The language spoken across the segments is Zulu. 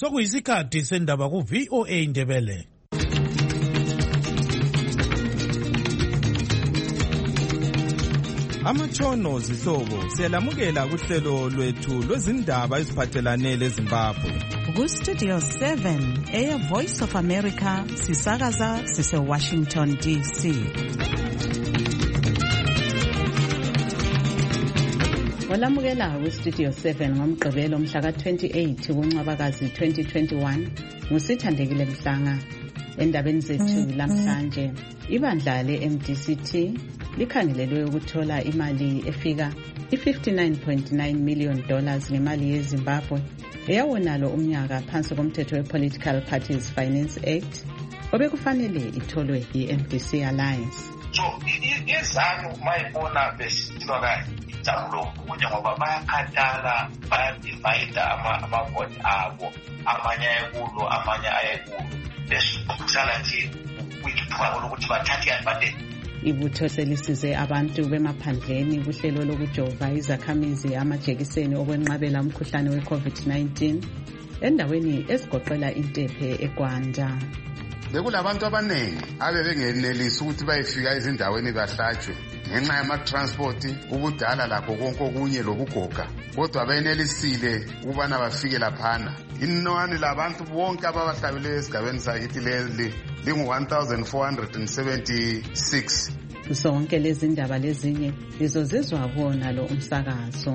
Sokuyisikhathi sendaba ku VOA Indebele. Amatshono zihlobo siyalamukela kuhlelo lwethu lwezindaba eziphathelane leZimbabwe. Ku Studio 7 Air Voice of America sisakaza sise Washington DC. Olamukela ku Studio 7 ngomgqibelo mhla ka28 kuNcwabakazi 2021 ngusithandekile Mhlanga. Endabeni zethu lamhlanje ibandla leMDCT likhangelelwe ukuthola imali efika $59.9 million ngemali yeZimbabwe eyawonalo umnyaka phansi komthetho wePolitical Parties Finance Act obekufanele itholwe yiMDC Alliance. So izanu mayibona besilwa kahle ijabulo kunye ngoba bayakhathala bayadivide amavoti abo amanye ayekulo amanye ayekulo besukuzala nje kwithuba lokuthi bathathe advantage. Ibutho selisize abantu bemaphandleni kuhlelo lokujova izakhamizi amajekiseni okwenqabela umkhuhlane weCovid-19 endaweni ezigoqela Intephe eGwanda. Bekulabantu abanengi abebengenelisi ukuthi bayefika ezindaweni bahlatshwe ngenxa yama-transport, ubudala lakho konke okunye lobugoga, kodwa benelisile ukubana bafike laphana. Inani labantu bonke ababahlabileyo esigabeni sakithi leli lingu-1,476. Zonke lezi ndaba lezinye lizozizwa kuwona lo umsakazo.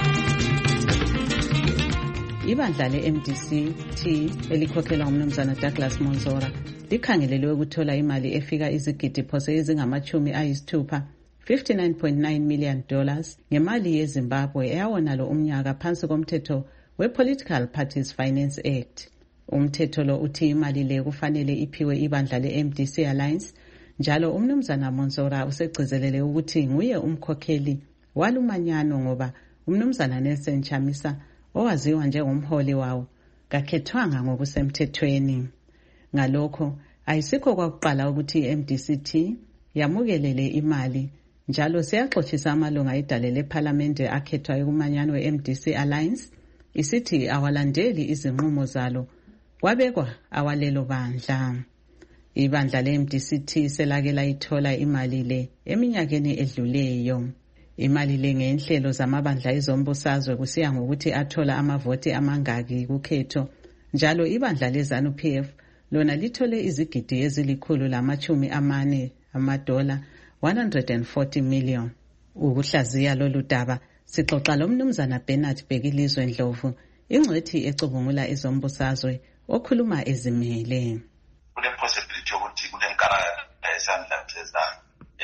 Ibandla le-MDCT elikhokhelwa ngumnumzana Douglas Monzora likhangelelwe ukuthola imali efika izigidi phose ezingama-60 $59.9 million ngemali yeZimbabwe eyawonalo umnyaka phansi komthetho wePolitical Parties Finance Act. Umthetho lo uthi imali le kufanele iphiwe ibandla leMDC Alliance, njalo umnumzana Monzora usegcizelele ukuthi nguye umkhokheli walumanyano ngoba umnumzana Nelson Chamisa owaziwa njengomholi wawo kakhethwanga ngokusemthethweni. Ngalokho ayisikho kwakuqala ukuthi iMDCT yamukelele imali, njalo siyaxoxisa amalunga edale lePhalamende akhethwa kumanyano weMDC Alliance isithi awalandeli izinqumo zalo kwabekwa awalelo bandla. Ibandla leMDCT selake layithola imali le eminyakeni edluleyo. Imali le ngenhlelo zamabandla ezombusazwe kusiya ngokuthi athola amavoti amangaki kukhetho, njalo ibandla leZANU-PF lona lithole izigidi ezili-140 $, 140 million. Ukuhlaziya lolu daba sixoxa lomnumzana Bernard Bhekilizwe Ndlovu, ingcwethi ecubungula ezombusazwe okhuluma ezimele. Kule possibility yokuthi kunenkara esandla sezana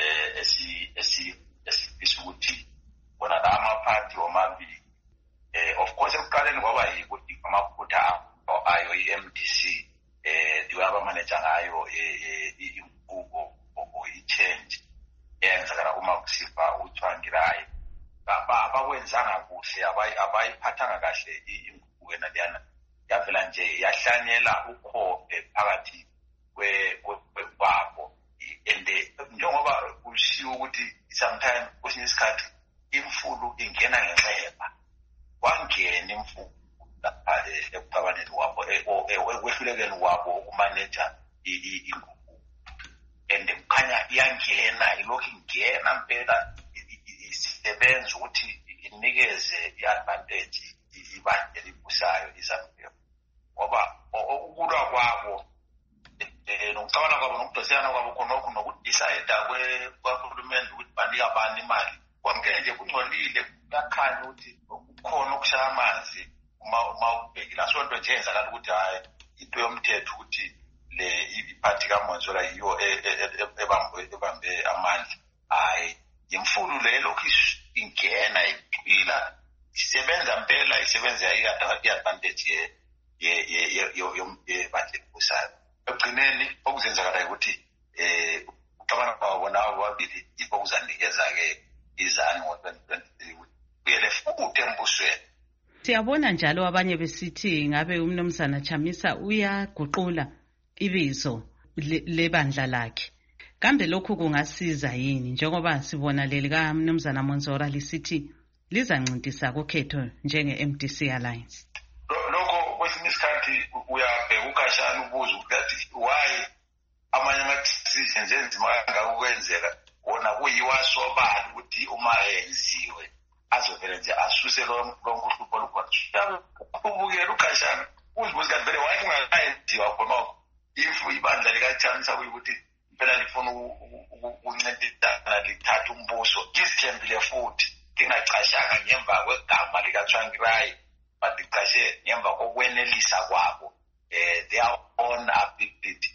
esifisa ukuthi bona amaphathi omabili of course ekuqaleni kwaba yikuthi amaphutha ayo iMDC diwaba manager ngayo inqubo i-change eyenzakala uma kusifa uthwangirayo abakwenzanga kuhle abayiphathanga kahle inqubo enaliyana yavela nje yahlanyela ukhobe phakathi kwabo and njengoba kushiwo ukuthi sometimes kwesinye isikhathi imfulu ingena ngenxeba, wangena imfulu lapha ekucabaneni wabo ekwehlulekeni wabo ukumaneja ingubo, and kukhanya iyangena ilokhu ingena mpela isebenza ukuthi inikeze i-advantage ibandla elibusayo iZANU-PF ngoba ukulwa kwabo nokucabana kwabo nokudosiyana kwabo khonokho nokudecide kwahulumende ukuthi banika abantu imali kwangeke nje kungcolile, kuyakhanya ukuthi kukhona okushaya amanzi uma ubhekile. Asonto nje yenzakala ukuthi hayi into yomthetho ukuthi le iphathi kaMonzora yiyo ebambe amandla. Hayi imfulu le lokhu ingena iqila isebenza mpela, isebenza i-advantage yebandla elibusayo. Ekugcineni okuzenzakala ukuthi ucabana kwabona ababili yikho kuzanikeza-ke iZANU ngo-2023 kuyele futhi embusweni. Siyabona njalo abanye besithi ngabe umnumzana Chamisa uyaguqula ibizo lebandla lakhe. Kambe lokhu kungasiza yini njengoba sibona leli kaMnumzana Monzora lisithi lizancintisa kokhetho njenge-MDC Alliance? Lokho kwesinye isikhathi isikhathi uyabheka uKhashana ubuza ukuthi why amanye ama-decisions enzima kangaka ukwenzeka wona kuyiwasobala ukuthi uma yenziwe azovele nje asuse lonke uhlupho olukhona. Ubukela uKhashana uzibuza kanti vele why kungakayenziwa khonokho if ibandla likaChamisa kuyikuthi impela lifuna ukuncedisana lithatha umbuso lizithembile futhi lingacashanga ngemva kwegama likaTsvangirai but licashe ngemva kokwenelisa kwabo their own ability.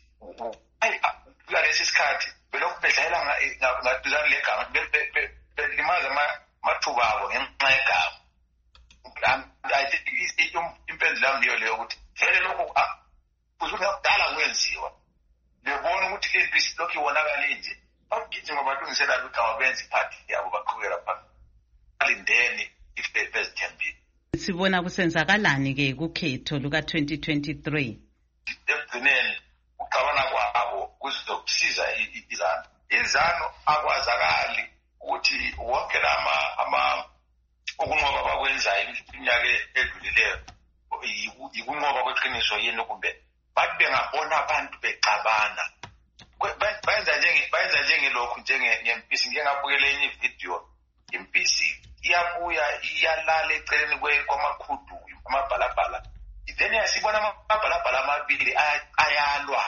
Kulesi sikhathi belokhu bedlalela ngaduzane legama belimaza amathuba abo ngenxa yegama. I think impendulo yami leyo ukuthi vele lokhu kuzudala kwenziwa bebona ukuthi le-NPC lokhu iwonakale nje bagijima balungisela igama benza iphathi yabo baqhubekela phambili balindeni if bezithembile. Sibona kusenzakalani-ke kukhetho luka-2023? Ekugcineni ucabana kwabo kuzokusiza izanu akwazakali ukuthi wonke ukunqoba abakwenzayo iminyaka edlulileyo yikunqoba kweqiniso yini kumbe bathi bengabona abantu bexabana bayenza njengelokhu njengempisi. Ngike ngabukela enye ividiyo impisi iyabuya iyalala eceleni kwamakhudu amabhalabhala then yasibona amabhalabhala amabili ayalwa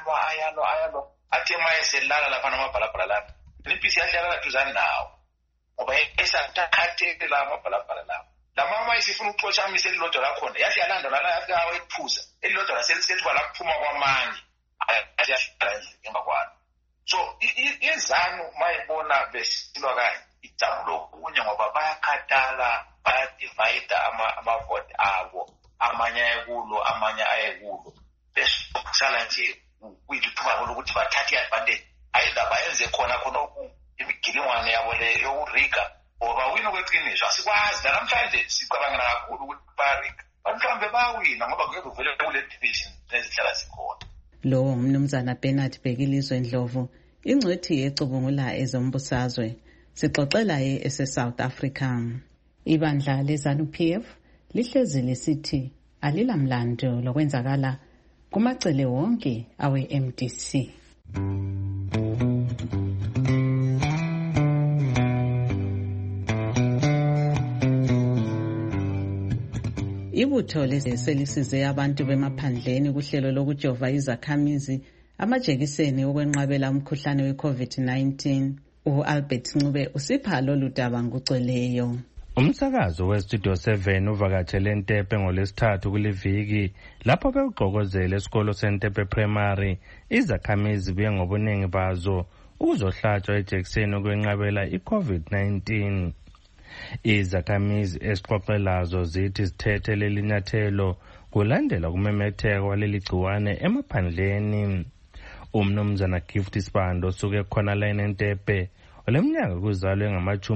athi emayeselala lapha namabhalabhala lana impisi yahlala duzane nawo ngoba esathathela amabhalabhala lawo. Lamama isifuna ukuxoshamisa elilodwa lakhona yathi yalanda lana yathi awayiphuza elilodwa laselisethwa lakuphuma kwamanye ayahlala ngemva kwalo. So izanu mayibona besilwa kanye ijabula okunye ngoba bayakhathala bayadivide amavote abo amanye ayekulo amanye ayekulo bese kusala nje kuyithuba lokuthi bathathe iadvantage ayida bayenze khona imigilingwane yabo le yokurika ngoba wina kweqiniso asikwazi namhlanje sicabangela kakhulu ukuthi barika mhlawumbe bawina ngoba kuke kuvele kule division nezihlala zikhona. Lo Mnumzana Bernard Bhekilizwe Ndlovu ingcwethi ecubungula ezombusazwe sixoxela ese-South Africa. Ibandla leZANU-PF lihlezi lisithi alilamlando lokwenzakala kumacele wonke awe-MDC. Ibutho leselisize abantu bemaphandleni kuhlelo lokujova izakhamizi amajekiseni okwenqabela umkhuhlane we-COVID-19. U-Albert Ncube usipha lolu daba ngugcweleyo. Umsakazo weStudio 7 uvakatshele eNtepe ngolesithathu kuliviki lapho bewugqokozela esikolo seNtepe Primary izakhamizi buye ngobuningi bazo ukuzohlatshwa ijekiseni okwenqabela i-COVID-19. Izakhamizi esixoxelazo zithi zithethe leli nyathelo kulandela kumemetheka kwaleli gciwane emaphandleni. Umnumzana Gift Sibando osuke khona la eNtepe oleminyaka kuzalwe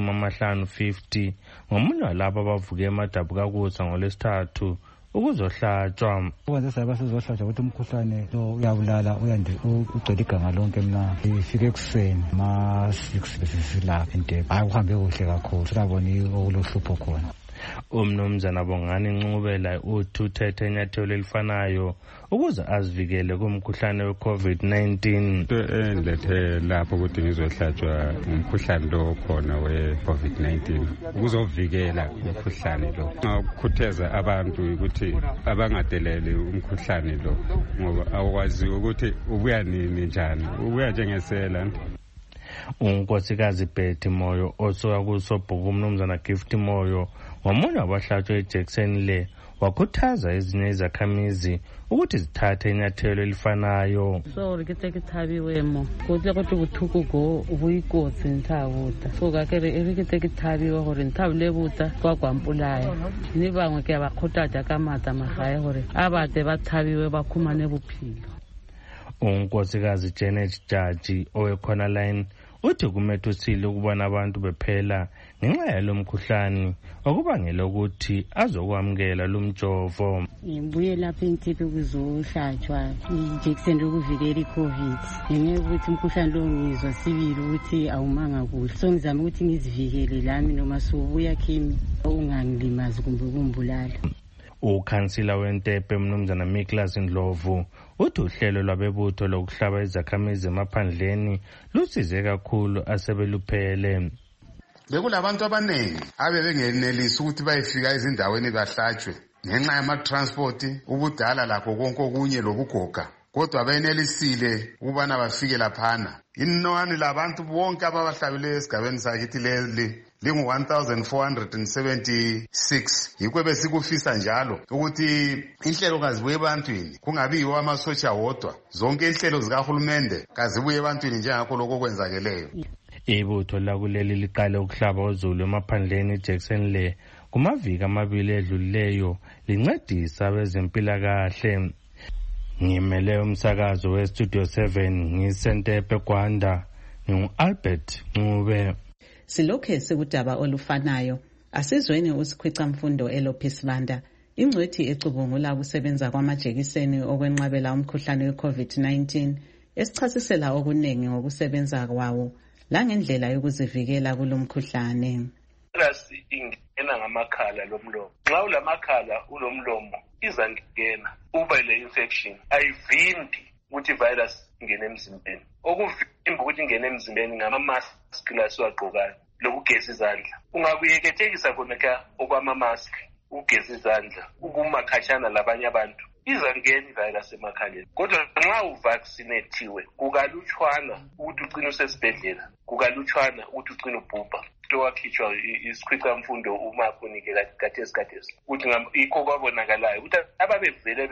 ngama-50 ngomunye walabo abavuke emadabu kakusa ngolesithathu ukuzohlatshwa. Ukwenza saba sizohlatshwa ukuthi umkhuhlane lo uyabulala ugcwele iganga lonke. Mina ifike ekuseni ma-6 besisilapha eNtepe. Hayi kuhambe kuhle kakhulu sirabona okulohlupho khona. Umnumzana Bongani Ncube uthi uthethe inyathelo elifanayo ukuze azivikele kumkhuhlane we-COVID-19. Into endilethe lapho ukuthi ngizohlatshwa umkhuhlane lo khona we-COVID-19 ukuzovikela umkhuhlane lo. Ngakukhuthaza abantu ukuthi abangadeleli umkhuhlane lo ngoba awukwazi ukuthi ubuya nini njani, ubuya njengesela. Unkosikazi Betty Moyo osuka kusobhuku umnumzana Gift Moyo ngomunye wabahlatshwa ijekiseni le wakhuthaza ezinye izakhamizi ukuthi zithathe inyathelo elifanayo. So rikete kithabiwemo kodwa ukuthi buthuku go ubuyikotsi nthabuta so kakere rikete kithabiwe gore nthabule buta kwagwampulayo ni bangwe ke abakhuthaza kamata magaya gore abade bathabiwe bakhumane buphilo. Unkosikazi Janet Jaji owekhona line uthi kumethusile ukubona abantu bephela ngenxa yalo mkhuhlane okubangela ukuthi azokwamukela lo mjovo. Ngibuye lapha eNtepe kuzohlatshwa ijekiseni yokuvikela iCovid. Ngeke ukuthi umkhuhlane lo ngizwa sibili ukuthi awumanga kuhle. So ngizama ukuthi ngizivikele lami noma sobuya kimi ungangilimazi kumbe kumbulala. Ukhansila weNtepe Mnumzana Miklas Ndlovu uthi uhlelo lwabebutho lokuhlaba izakhamizi emaphandleni lusize kakhulu asebeluphele. Bekulabantu abaningi abebengenelisi ukuthi bayefika ezindaweni bahlatshwe ngenxa yama-transport, ubudala lakho konke okunye lobugoga, kodwa benelisile ukubana bafike laphana. Inani labantu bonke ababahlabileyo esigabeni sakithi leli lingu-1476. Yikho besikufisa njalo ukuthi inhlelo kazibuye ebantwini, kungabiyiwo amasotsha wodwa. Zonke inhlelo zikahulumende kazibuye ebantwini njengakho lokho kwenzakeleyo. Ibutho lakuleli liqale ukuhlaba uZulu emaphandleni eJackson le kumaviki amabili edlulileyo lincedisa abezempilakahle. Ngimele umsakazo weStudio 7 ngisentepe Gwanda, ngingu-Albert Ncube. Silokhe sekudaba olufanayo, asizweni usikhwicamfundo Elophis Banda, ingcwethi ecubungula ukusebenza kwamajekiseni okwenqabela umkhuhlane we-COVID-19, esichasisela okuningi ngokusebenza kwawo langendlela yokuzivikela kulomkhuhlane. Irasi ingena ngamakhala lomlomo. Nxa ulamakhala ulomlomo izangena uba le infection ayivimbi ukuthi virus ingene emzimbeni. Okuvimba ukuthi ingene emzimbeni ngama-mask lasiwagqokayo lokugeza izandla. Ungakuyeketekisa khona okwama-mask, ugeza izandla, ukumakhatshana labanye abantu, izangena ivirus emakhaleni. Kodwa nxa uvaccinetiwe kukalutshwana ukuthi ugcine usesibhedlela, kukalutshwana ukuthi ugcine ubhubha. Wakhitshwa isikhwicamfundo umakhonike kathesi ukuthi yikho kwabonakalayo ukuthi ababevele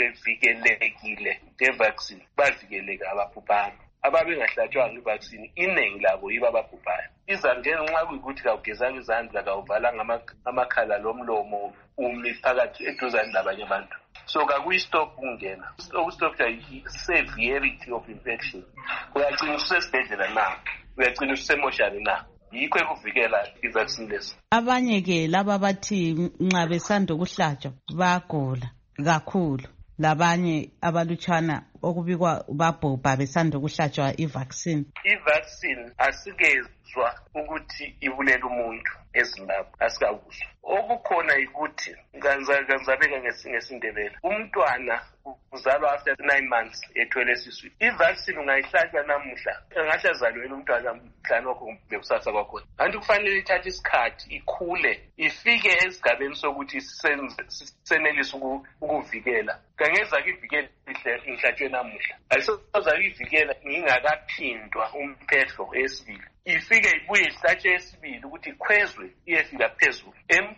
bevikelekile ngevaccine bavikeleka ababhubhanga. Ababengahlatshwanga ivaccine iningi labo yibo ababhubhayo. Izangena nxa kuyikuthi kawugezanga izandla, kawuvalanga amakhala lomlomo, umi phakathi eduzane labanye abantu, so kakuyistop ukungena. Ukustopha i-severity of infection. Uyagcina usesibhedlela na, uyagcina usemoshari na. Yikho ekuvikela ivaccine lesi. Abanye ke laba bathi nxa besanda ukuhlatshwa bagula kakhulu, labanye abalutshwana okubikwa babhubha besanda ukuhlatshwa ivaccine. Ivaccine asikezwa ukuthi ibulela umuntu eZimbabwe, asikawuzwa. Okukhona yikuthi kanzabeka ngesindebele, umntwana uzalwa after 9 months ethwele esiswini. Ivaccine ungayihlatshwa namuhla, engahle azalwe umntwana mhlanje wakho bekusasa kwakhona. Kanti kufanele ithathe isikhathi ikhule ifike esigabeni sokuthi senelise ukuvikela. Kangeza ivikele ihlatshwe namuhla, ayisoza ivikela ngingakaphindwa umphetho esibili. Ifike ibuye ihlatshwe esibili ukuthi ikhwezwe iyefika phezulu.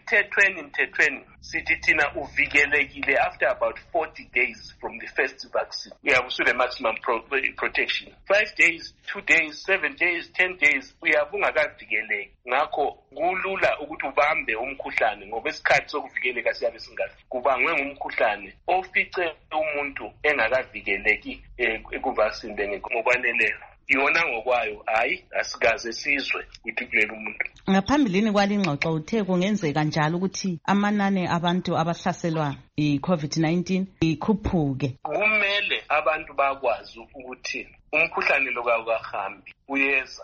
Emthethweni sithi thina uvikelekile after about 40 days from the first vaccine. Uyabusule maximum protection. 5 days, 2 days, 7 days, 10 days uyabungakavikeleki. Ngakho kulula ukuthi ubambe umkhuhlane ngoba isikhathi sokuvikeleka siyabe singafi. Kubangwe ngumkhuhlane ofice umuntu engakavikeleki kuvaccine ngokwaneleyo. Yona ngokwayo hayi asikaze sizwe ukuthi kulela umuntu. Ngaphambilini kwalingxoxo uthe kungenzeka njalo ukuthi amanani abantu abahlaselwa i-COVID-19 ikhuphuke. Kumele abantu bakwazi ukuthi umkhuhlane lo kawuhambi uyeza,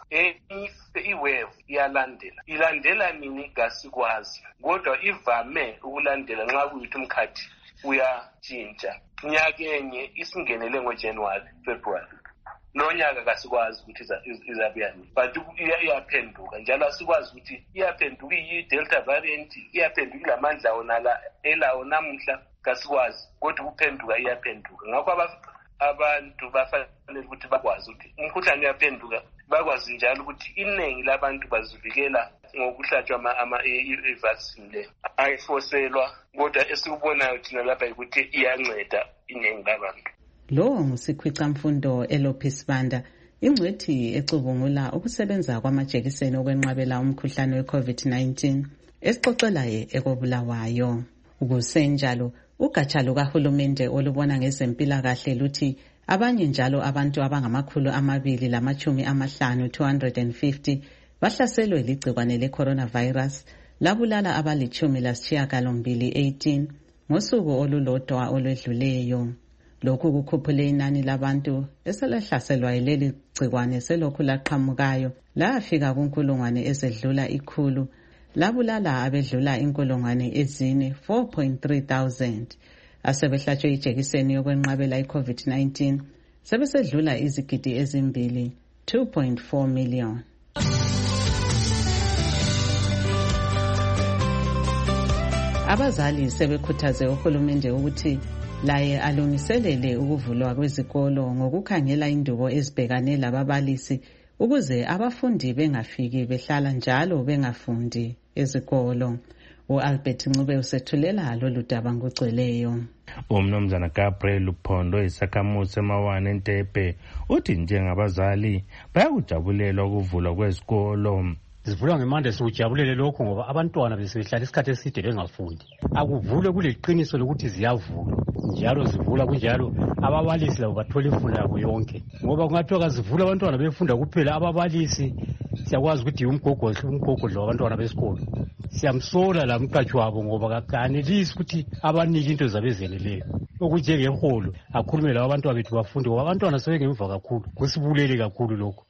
i-wave ilandela nini kasikwazi, kodwa ivame ukulandela nxa kuyikuthi umkhathi uyatshintsha. Nyakenye isingenele ngoJanuary, February. Nonyaka kasikwazi ukuthi izabuyani, but iyaphenduka njalo asikwazi ukuthi iyaphenduka iyi-Delta variant, iyaphenduka ilamandla onala elawo namuhla kasikwazi, kodwa ukuphenduka iyaphenduka. Ngakho abantu bafanele ukuthi bakwazi ukuthi umkhuhlane uyaphenduka, bakwazi njalo ukuthi iningi labantu bazivikela ngokuhlatshwa i-vaccine le. Ayifoselwa, kodwa esikubonayo thina lapha ukuthi iyanceda iningi labantu. Lo ngusikhwicamfundo Elophis Banda, ingcwethi ecubungula ukusebenza kwamajekiseni okwenqabela umkhuhlane we-COVID-19, esixoxelayo ekobulawayo. Kusenjalo, ugatsha lukahulumende olubona ngezempilakahle luthi abanye njalo abantu abangama250 250 bahlaselwe ligcikwane le-coronavirus, labulala abali-18 ngosuku olulodwa olwedluleyo. Lokhu kukhuphule inani labantu eselahlaselwa yileli gcikwane selokhu laqhamukayo lafika kunkulungwane ezedlula 100 labulala abedlula 4.3,000 asebehlatshwe ijekiseni yokwenqabela i-COVID-19 sebesedlula izigidi ezimbili 2.4 million. Abazali sebekhuthaze uhulumende ukuthi laye alungiselele ukuvulwa kwezikolo ngokukhangela indubo ezibhekane lababalisi ukuze abafundi bengafiki behlala njalo bengafundi ezikolo. U-Albert Ncube usethulela lolu daba ngokugcweleyo. Umnumzana Gabriel Luphondo isakhamuzi emawane eNtepe uthi njengabazali bayakujabulela ukuvulwa kwezikolo. Zivulwa ngemande sikujabulele lokho ngoba abantwana besebehlala isikhathi eside bengafundi. Akuvulwe kuleqiniso lokuthi ziyavulwa. Njalo zivula kunjalo ababalisi labo bathola imfundo yabo yonke. Ngoba kungathiwa zivula abantwana befunda kuphela ababalisi siyakwazi ukuthi umgogodlo wabantwana besikolo. Siyamsola la mqatshi wabo ngoba kanelisi ukuthi abanike into zabezeneleyo. Okujengeholo akhulume labo abantwana bethu bafunde ngoba abantwana sebengemva kakhulu. Kusibulele kakhulu lokho.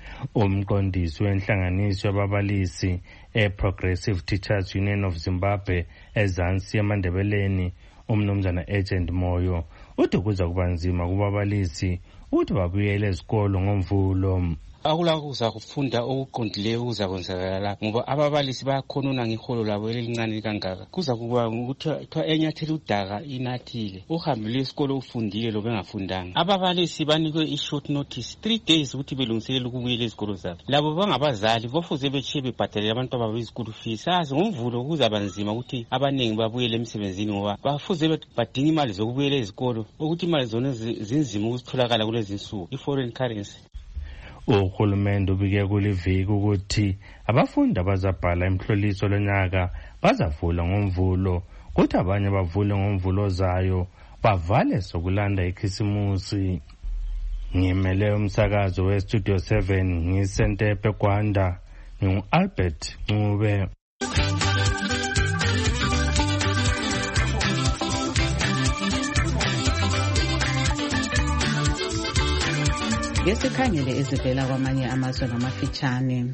Umqondisi wenhlanganiso yababalisi e-Progressive Teachers Union of Zimbabwe eZansi eMandebeleni umnumzana Agent Moyo uthi kuza kuba nzima kubabalisi ukuthi babuyele ezikolo ngomvulo. Akulakuza kufunda okuqondileyo kuza kwenzakala lapho ngoba ababalisi bayakhonona ngeholo labo elincane kangaka. Kuza kuba ukuthi enyathela udaka inathile uhambe lesikolo ufundile lo bengafundanga. Ababalisi banikwe i-short notice 3 days ukuthi belungiselele ukubuyela ezikolo zabo. Labo bangabazali bofuze bechiye bebhadalele abantu babo izikolo fees. Sazi ngomvulo kuzaba nzima ukuthi abaningi babuyele emsebenzini ngoba bafuze badinga imali zokubuyela ezikolo ukuthi imali zona zinzima ukutholakala kulezi insuku i-foreign currency. Uhulumende ubike kuliviki ukuthi abafundi abazabhala imhloliso lonyaka bazavula ngomvulo kuthi abanye bavule ngomvulo zayo bavale sokulanda ikhisimusi. Ngimele umsakazo weStudio 7 ngisentepe Gwanda ngingu-Albert Ncube. Ngesikhangele ezivela kwamanye amazwe ngamafitshane.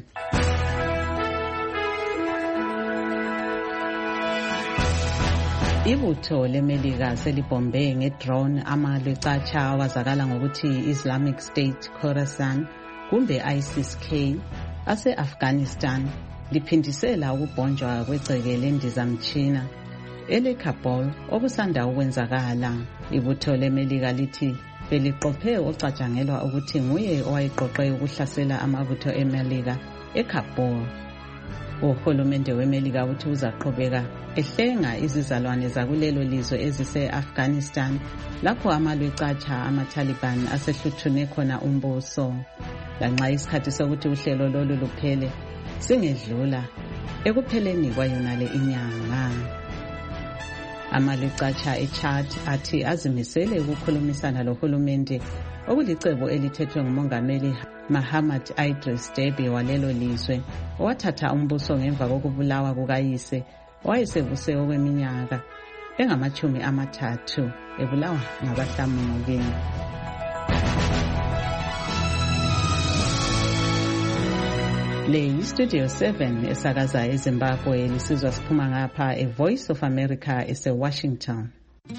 Ibutho leMelika selibombe ngedrone amalwecatsha awazakala ngokuthi Islamic State Khorasan kumbe ISIS-K ase-Afghanistan liphindisela ukubhonjwa kwegceke lendizamtshina ele-Kabul okusanda ukwenzakala. Ibutho leMelika lithi beliqophe ocatshangelwa ukuthi nguye owayeqoqe ukuhlasela amabutho eMelika eKabul. Uhulumende weMelika uthi uzaqhubeka ehlenga izizalwane zakulelo lizwe ezise-Afghanistan lapho amalwecatsha amaTaliban asehluthune khona umbuso. Lanxa isikhathi sokuthi uhlelo lolu luphele singedlula ekupheleni kwayonale inyanga. Amalwecatsha eChad athi azimisele ukukhulumisana lohulumende okulicebo elithethwe ngumongameli Mahamat Idris Deby walelo lizwe owathatha umbuso ngemva kokubulawa kukayise owayesebuse okweminyaka engama-30 ebulawa ngabahlamuki. Le yiStudio 7 esakaza eZimbabwe lisizwa siphuma ngapha eVoice of America ese-Washington.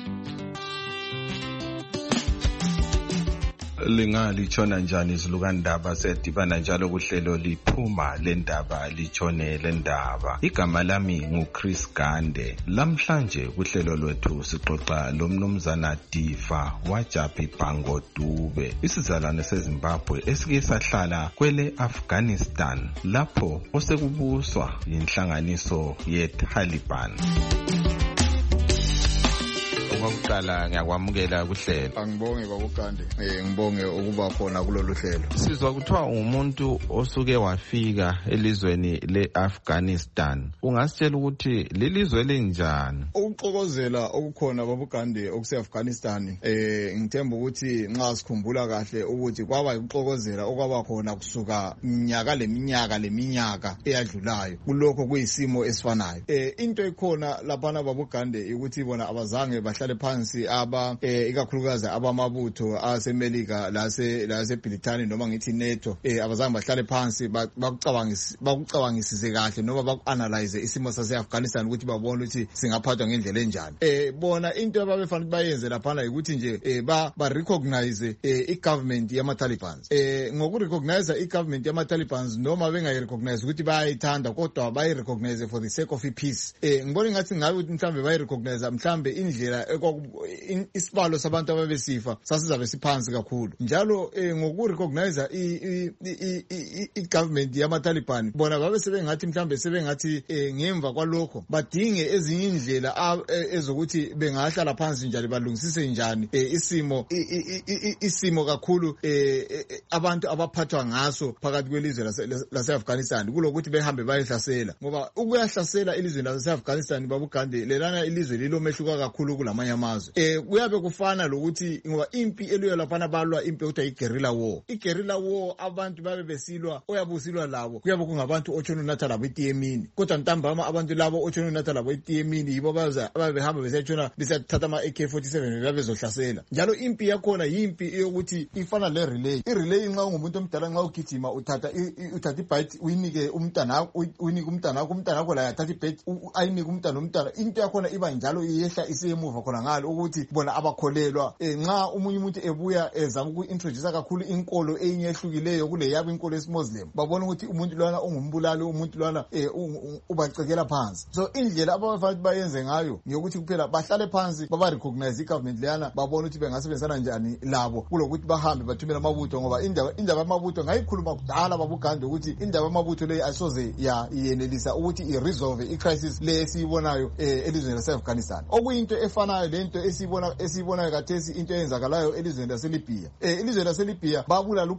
Lingalitshona njani izilukandaba sedibana njalo kuhlelo liphuma lendaba litshone lendaba. Igama lami nguChris Gande. Lamhlanje kuhlelo lwethu sixoxa lomnumzana Difa waJapi Bhango Dube, isizalwane seZimbabwe esike sahlala kwele Afghanistan lapho osekubuswa yinhlanganiso yeTaliban. Ukuqala ngiyakwamukela kuhlelo. Angibonge babukande. Ngibonge ukuba khona kulolu hlelo. Sizwa kuthiwa umuntu osuke wafika elizweni leAfghanistan. Ungasitshela ukuthi lelizwe linjani? Ukuxokozela okukhona babukande okuseAfghanistan ngithemba ukuthi nxa sikhumbula kahle ukuthi kwaba ukuxokozela okwaba khona kusuka leminyaka eyadlulayo. Kulokho kuyisimo esifanayo. Into ekhona lapha babukande ukuthi bona abazange bahlale phansi phansi ikakhulukazi abamabutho asemelika lase Britani noma ngithi NATO abazange bahlale phansi bakucabangisise kahle noma baku-analyze isimo sase-Afghanistan ukuthi babone ukuthi singaphathwa ngendlela enjani. Bona into ababefanele bayenze laphana ukuthi nje ba-recognize i-government yama-Talibans. Ngoku-recognize i-government yama-Talibans noma bengayi-recognize ukuthi bayayithanda kodwa bayi-recognize for the sake of peace. Ngibona ngathi ngabe ukuthi mhlambe bayi-recognize mhlambe indlela isibalo sabantu ababesifa sasizabe siphansi kakhulu. Njalo ngoku-recognize i-government yama-Taliban bona babe sebengathi mhlambe sebengathi ngemva kwalokho badinge ezinye indlela ezokuthi bengahlala phansi njalo balungisise njani isimo kakhulu abantu abaphathwa ngaso phakathi kwelizwe lase-Afghanistan kulokuthi behambe bayehlasela, ngoba ukuyahlasela ilizwe lase-Afghanistan babugande lelana ilizwe lilomehluka kakhulu kulamanye amazwe. Kuyabe kufana lokuthi ngoba impi eliyo laphana balwa impi okuthiwa i-guerrilla war. I-guerrilla war abantu babe besilwa oyabusilwa labo kuyabe kungabantu otshona unatha labo etiyemini, kodwa ntambama abantu labo otshona unatha labo etiyemini yibo ababehamba besiyatshona besiyathatha ama-AK-47 babezohlasela. Njalo impi yakhona yimpi eyokuthi ifana le-relay. I-relay nxa ungumuntu omdala nxa ugijima uthatha ibite uyinike umntanakho, umntanakho la yathatha ibite ayinike umntana. Into yakhona iba njalo iyehla isiyemuva khona ngalo ukuthi bona abakholelwa nxa omunye umuntu ebuya ezama uku-introduce kakhulu inkolo eyinye ehlukileyo kule yabo inkolo yesi-Muslim, babona ukuthi umuntu lwana ungumbulali, umuntu lwana ubacekela phansi. So indlela abafanele bayenze ngayo ngiyokuthi kuphela bahlale phansi baba-recognize i-government leyana babona ukuthi bengasebenzisana njani labo kulokuthi bahambe bathumela amabutho, ngoba indaba yamabutho ngayikhuluma kudala babuganda ukuthi indaba yamabutho leyo asoze yenelisa ukuthi i-resolve i-crisis le esiyibonayo elizweni lase-Afghanistan. Okuyinto efanayo lento esiyibonayo kathesi into eyenzakalayo elizweni lase-Libya. Ilizwe lase-Libya babulala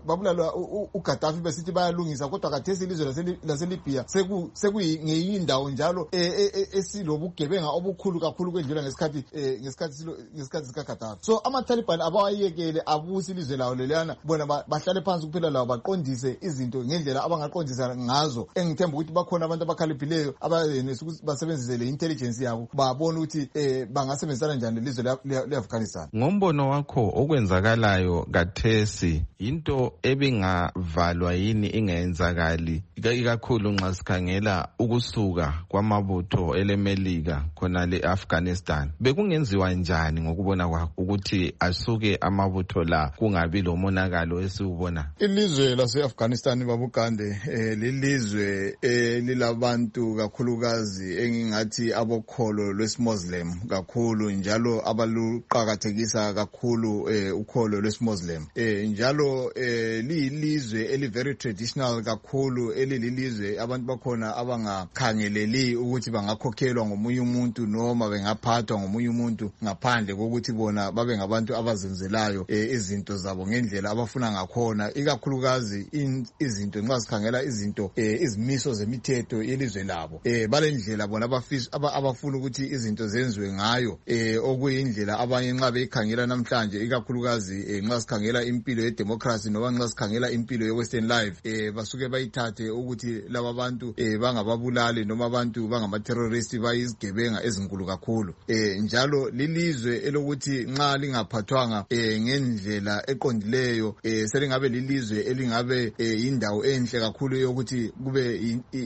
uGaddafi besithi bayalungisa, kodwa kathesi ilizwe lase-Libya sekuyingeyinye indawo njalo esilobugebenga obukhulu kakhulu kwedlula ngesikhathi sikaGaddafi. So ama-Taliban abawayekele abuse ilizwe lawo leliyana, bona bahlale phansi kuphela lawo baqondise izinto ngendlela abangaqondisa ngazo. Engithemba ukuthi bakhona abantu abakhaliphileyo abayenelisa ukuthi basebenzise le intelligence yabo babone ukuthi bangasebenzisana njani lelizwe le-Afghanistan. Ngombono wakho okwenzakalayo kathesi into ebingavalwa yini ingenzakali, ikakhulu nxa sikhangela ukusuka kwamabutho elemelika khona le-Afghanistan? Bekungenziwa njani ngokubona kwakho ukuthi asuke amabutho la kungabi lomonakalo esiwubona? Ilizwe lase-Afghanistan babugande lilizwe lilabantu kakhulukazi engingathi abokholo lwesi-Muslim kakhulu, njalo abaluqakathekisa kakhulu ukholo lwesi-Muslim. Njalo liyilizwe eli-very traditional kakhulu, elilizwe abantu bakhona abangakhangeleli ukuthi bangakhokhelwa ngomunye umuntu noma bengaphathwa ngomunye umuntu ngaphandle kokuthi bona babe ngabantu abazenzelayo izinto zabo ngendlela abafuna ngakhona, ikakhulukazi izinto nxa sikhangela izinto izimiso zemithetho yelizwe labo balendlela bona abafuna ukuthi izinto zenziwe ngayo, okuyindlela abanye nxa beyikhangela namhlanje, ikakhulukazi nxa sikhangela impilo yedemocracy noma nxa sikhangela impilo ye-Western life, basuke bayithathe ukuthi laba bantu bangababulali noma abantu bangamaterroristi bayizigebenga ezinkulu kakhulu. Njalo lilizwe elokuthi nxa lingaphathwanga ngendlela eqondileyo selingabe lilizwe elingabe indawo enhle kakhulu yokuthi kube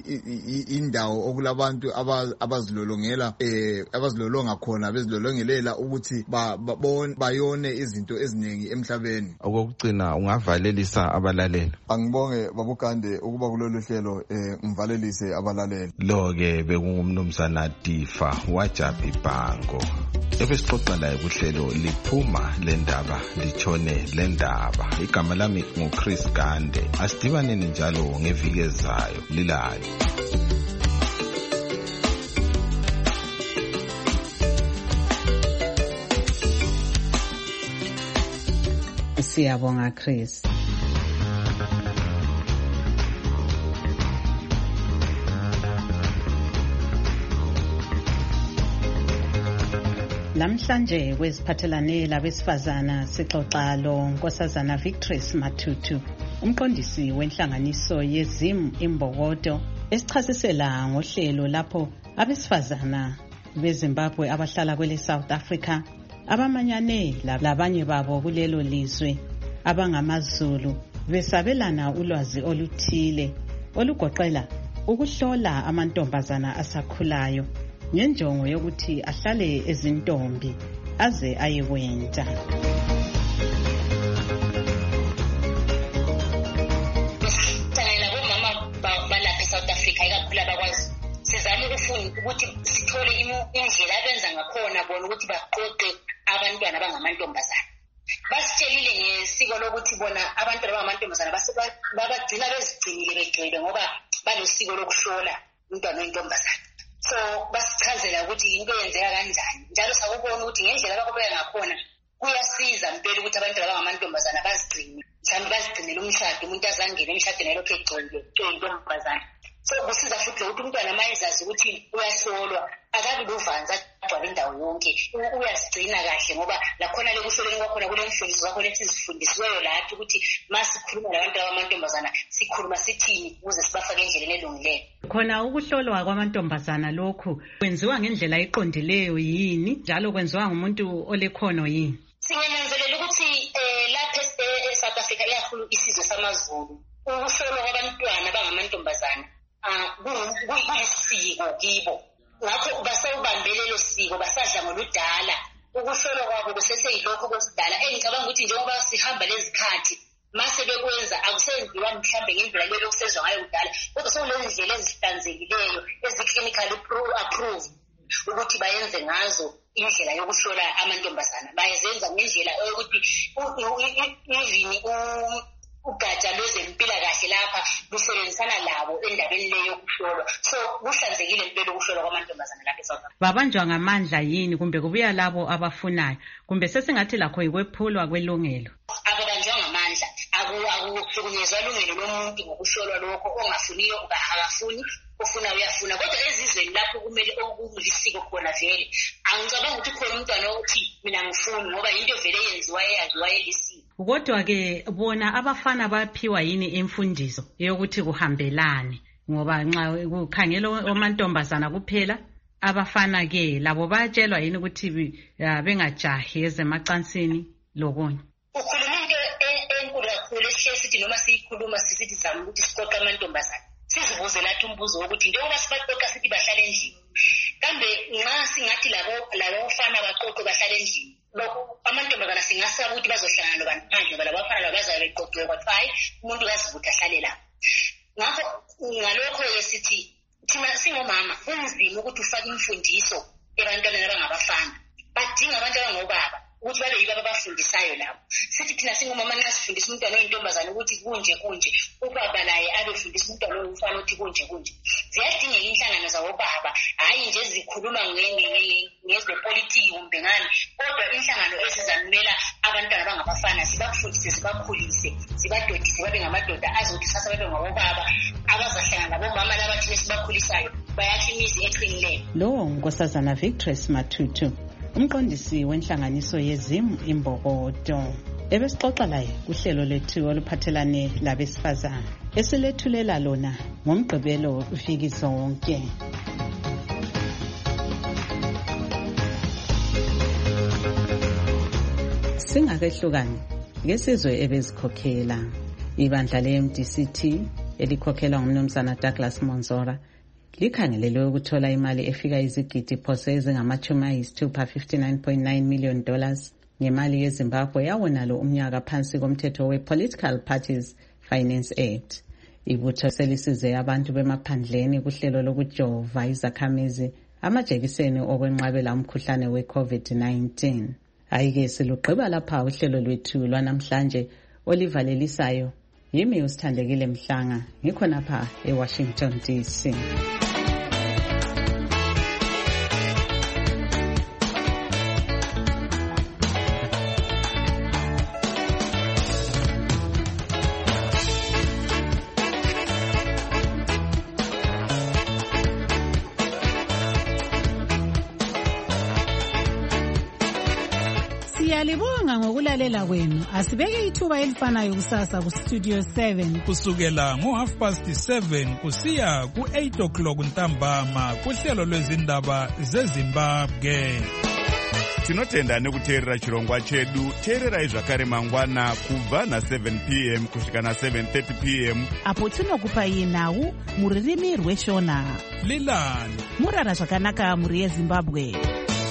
indawo okulabantu abazilolonga khona bezilolongelela ukuthi bayone izinto eziningi emhlabeni. Okokugcina ungavalelisa abalaleli? Angibonge babugande ukuba kulolu hlelo ngivalelise abalaleli. Lo-ke bekungumnumzana Difa Wajabi Bhango ebesixoxa laye kuhlelo liphuma lendaba litshone lendaba. Igama lami nguChris Gande. Asidibaneni njalo ngeviki ezayo. Lilayo. Siyabonga Chris. Namhlanje kweziphathelane labesifazana sixoxa lo Nkosazana Victress Matutu, umqondisi wenhlanganiso yeZim Imbokodo, esichasisela ngohlelo lapho abesifazana beZimbabwe abahlala kwele South Africa abamanyane labanye babo kulelo lizwe abangamaZulu besabelana ulwazi oluthile olugoqela ukuhlola amantombazana asakhulayo ngenjongo yokuthi ahlale ezintombi aze ayekwenta. Ukuthi sithole indlela abenza ngakhona bona ukuthi baqoqe abantwana abangamantombazana. Basitshelile ngesiko lokuthi bona abantwana abangamantombazana babagcina bezigcinile begcwele ngoba banosiko lokuhlola umntwana oyintombazana. So basichazela ukuthi into yenzeka kanjani. Njalo sakubona ukuthi ngendlela abakubeka ngakhona kuyasiza impela ukuthi abantwana abangamantombazana bazigcine. Mhlawumbe bazigcinele umshado, umuntu azangene emshadweni elokhu egcwele intombazana. So kusiza futhi ukuthi umntwana mayezazi ukuthi uyahlolwa akabi luvanza agcwala indawo yonke, uyasigcina kahle ngoba lakhona lekuhloleni kwakhona kule mfundiso kwakhona esizifundisiweyo lathi ukuthi masikhuluma labantu abamantombazana sikhuluma sithini ukuze sibafake endleleni elungileyo. Khona ukuhlolwa kwamantombazana lokhu kwenziwa ngendlela eqondileyo yini njalo kwenziwa ngumuntu olekhono yini? Singananzelela ukuthi lapha eSouth Africa iyakhulu isizwe samaZulu ukuhlolwa kwabantwana abangamantombazana kuyisiko kibo. Ngakho basawubambele lelo siko basadla ngoludala ukuhlolwa kwabo kuseseyilokho kwesidala. Engicabanga ukuthi njengoba sihamba lezikhathi mase bekwenza akusenziwa mhlambe ngendlela leyo kusezwa ngayo kudala kodwa sekulezindlela ezihlanzekileyo ezi-clinically approved ukuthi bayenze ngazo indlela yokuhlola amantombazana. Bayenza ngendlela yokuthi even ugatsha lwezempilakahle lapha lusebenzisana labo endabeni leyo yokuhlolwa. So kuhlanzekile impela ukuhlolwa kwamantombazana lapha eSouth Africa. Babanjwa ngamandla yini kumbe kubuya labo abafunayo kumbe sesingathi lakho ikwephulwa kwelungelo? Ababanjwa ngamandla, akuhlukunyezwa ilungelo lomuntu ngokuhlolwa lokho. Ongafuniyo akafuni, ofuna uyafuna. Kodwa ezizweni lapho kumele okulisiko khona vele angicabanga ukuthi khona umntwana othi mina ngifuni ngoba into vele yenziwa eyaziwa elisiko. Kodwa-ke bona abafana baphiwa yini imfundiso yokuthi kuhambelane ngoba nxa kukhangelwa amantombazana kuphela abafana-ke labo bayatshelwa yini ukuthi bengajahi ezemacansini lokunye? Ukhuluma into enkulu kakhulu esihle sithi noma siyikhuluma sisithi zama ukuthi siqoqe amantombazana sizibuze lathi umbuzo wokuthi njengoba sibaqoqa sithi bahlale endlini kambe nxa singathi labo bafana baqoqe bahlale endlini amantombazana singasaba ukuthi bazohlangana nobantu phandle ngoba labafana labo bazabe beqoqiwe kwathiwa hayi umuntu kazibuthi ahlale lapho. Ngakho ngalokho-ke sithi thina singomama kunzima ukuthi ufake imfundiso ebantwaneni abangabafana. Badinga abantu abangobaba ukuthi babe yibo ababafundisayo labo. Sithi thina singomama nxa sifundisa umntwana oyintombazane ukuthi kunje ubaba naye abefundisa umntwana oyimfana ukuthi kunje. Ziyadingeka inhlangano zabobaba, hhayi nje zikhuluma ngezepolitiki kumbe ngani, kodwa inhlangano ezizamela abantwana abangabafana zibafundise, zibakhulise, zibadodise babe ngamadoda azothi sasa babe ngabobaba abazahlangana labomama labathile sibakhulisayo bayakha imizi eqinileyo. Lo Nkosazana Victress Matutu, umqondisi wenhlanganiso yeZim Imbokodo, ebesixoxa laye kuhlelo lethu oluphathelane labesifazana esilethulela lona ngoMgqibelo viki zonke. Singakehlukani ngesizwe ebezikhokhela ibandla le-MDCT elikhokhelwa ngumnumzana Douglas Monzora likhangelelwe ukuthola imali efika izigidi phose ezingama-$59.9 million ngemali yeZimbabwe yawonalo umnyaka phansi komthetho we-Political Parties Finance Act. Ibutho selisize abantu bemaphandleni kuhlelo lokujova izakhamizi amajekiseni okwenqabela umkhuhlane we-COVID-19. Ayike silugqiba lapha uhlelo lwethu lwanamhlanje olivalelisayo. Yimi uSithandekile Mhlanga ngikhonapha eWashington DC. Siyalibonga ngokulalela kwenu. Asibeke ithuba elifanayo kusasa ku Studio 7 kusukela ngo7:30 kusiya ku8 o'clock ntambama kuhlelo lwezindaba zeZimbabwe. tinotenda nekuteerera chirongwa chedu. teererai zvakare mangwana kubva na7 p.m. kusvika na7:30 p.m. apo tinokupai nhau mururimi rweshona. lilani murara zvakanaka muri yezimbabwe.